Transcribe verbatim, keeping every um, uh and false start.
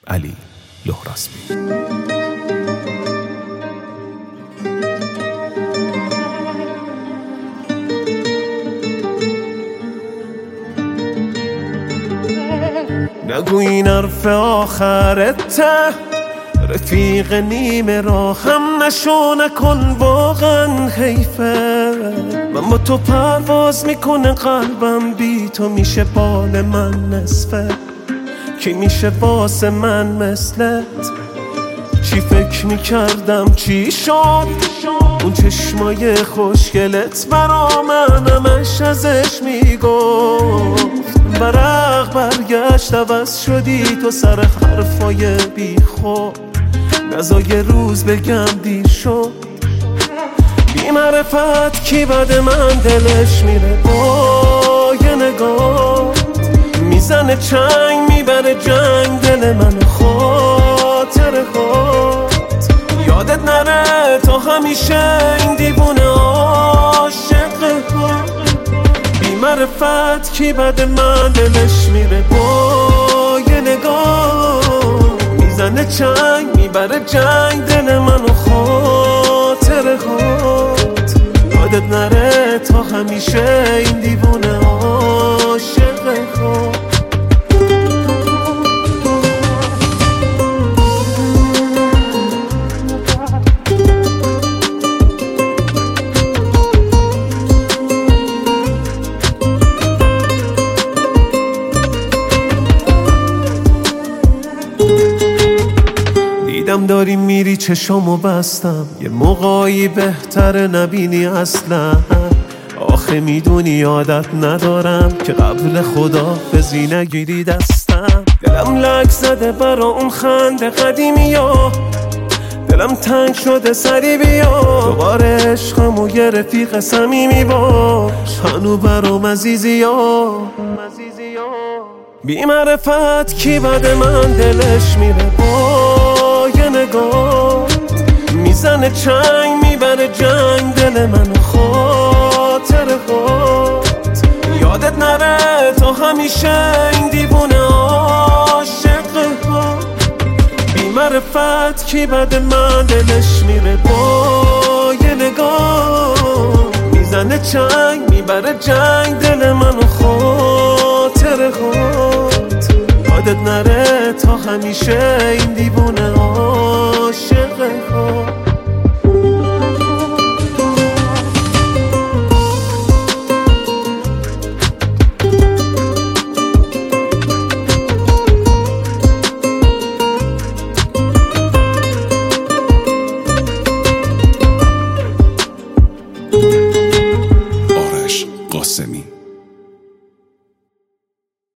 علی لهراسبی. نگو این حرف آخرته، رفیق نیمه راه هم نشو، نکن واقعا حیفه. من با تو پرواز میکنه قلبم، بی تو میشه بال من نصفه. کی میشه واسه من مثلت؟ چی فکر میکردم چی شد؟ اون چشمای خوشگلت برا من همش ازش میگفت. برق برگشت عوض شدی تو سر حرفای بی خود. نزا یه روز بگم دیر شد. بی معرفت کی بد من دلش میره با یه نگاه. میزنه چنگ میبره جنگ دل من، خاطر خود یادت نره تا همیشه این دیوونه عاشق خود. بی معرفت کی بد من دلش میره با یه نگاه. میزنه چنگ میبره جنگ دل من و خاطر خود یادت نره تا همیشه این دیوونه عاشق خود. دیدم داری میری چشامو بستم، یه موقعی بهتره نبینی اصلا. آخه میدونی عادت ندارم که قبل خداحافظی نگیری دستم. دلم لک زده برا اون خنده قدیمی ها، دلم تنگ شده سری بیا. دوباره عشقمو یه رفیق صمیمی باش، هنو برام عزیزی ها. بی معرفت کی بد من دلش میره با یه نگاه. میزنه چنگ میبره جنگ دل من و خاطر خود یادت نره تا همیشه این دیوونه عاشق خود. بی معرفت کی بد من دلش میره با یه نگاه. میزنه چنگ میبره جنگ دل من و خاطر خود یادت نره تا همیشه این دیوونه عاشق خود. آرش قاسمی.